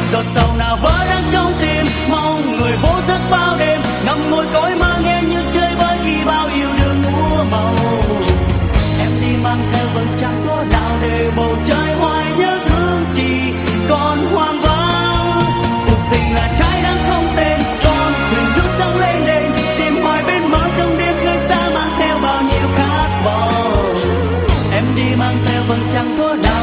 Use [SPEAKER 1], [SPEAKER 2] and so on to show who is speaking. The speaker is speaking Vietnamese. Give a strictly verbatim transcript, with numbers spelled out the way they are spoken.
[SPEAKER 1] giọt sầu nào vỡ đắng trong tim, mong người vô giấc bao đêm ngậm ngùi cõi mơ nghe như chơi vơi khi bao yêu đương úa màu. Em đi mang theo vầng trăng thuở nào để bầu trời hoài nhớ thương chỉ còn hoang vắng. Cuộc tình là trái đắng không tên, con thuyền rút sóng lên đền tìm hoài bên bờ trong đêm người xa mang theo bao nhiêu khát vọng. Em đi mang theo vầng trăng thuở nào